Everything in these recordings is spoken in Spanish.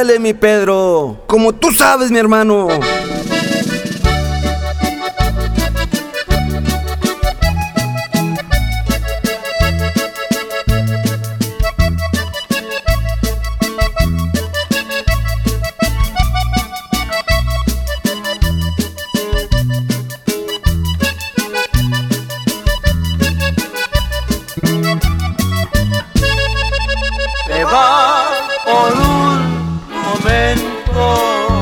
Ándale, mi Pedro, como tú sabes, mi hermano. Te vas por un momento,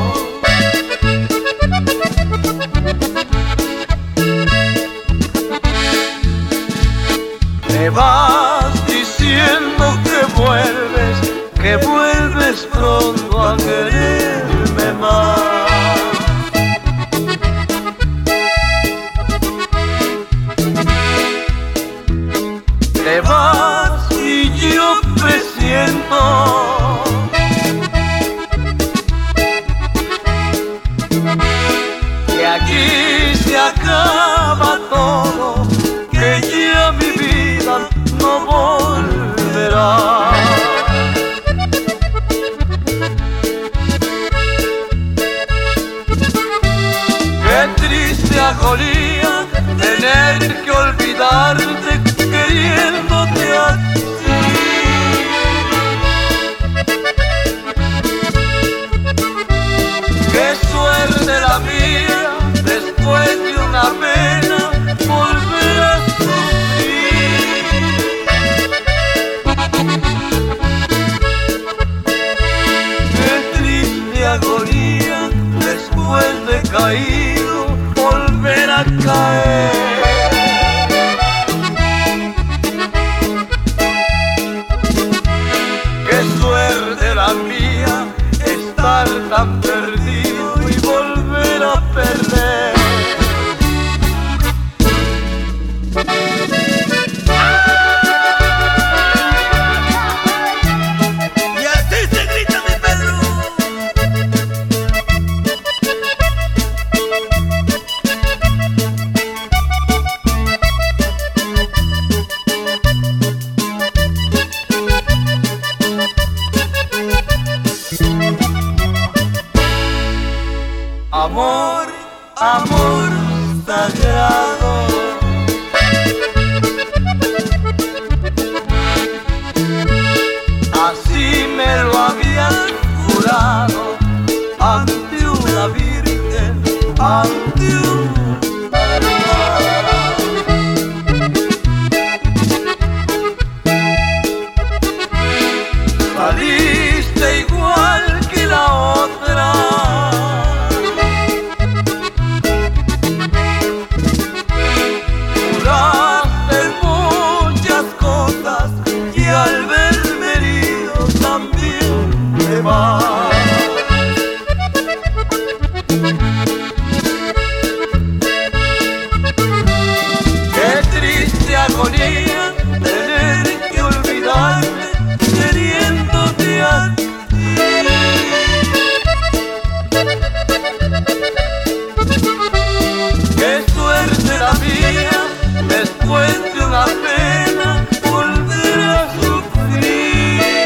te vas diciendo que vuelves pronto a quererme más. Te vas y yo presiento que aquí se acaba todo, que ya mi vida no volverá. Qué triste agonía tener que olvidarte queriéndote a ti. Qué suerte la mía, después de una pena volver a sufrir. Qué triste agonía, después de caído volver a caer. Qué suerte la mía, estar tan perdido y volver a perder. Y así se grita, mi Pedro. Amor, amor sagrado, así me lo habían jurado ante una virgen, ante un altar. Saliste igual que la otra, al verme herido también te vas. Qué triste agonía tener que olvidarme queriéndote a ti. Qué suerte la mía, después de una pena volver a sufrir.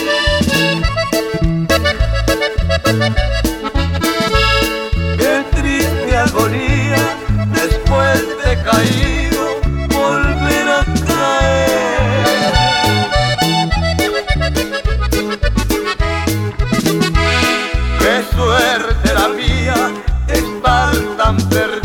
Qué triste agonía, después de caído volver a caer. Qué suerte la mía, estar tan perdida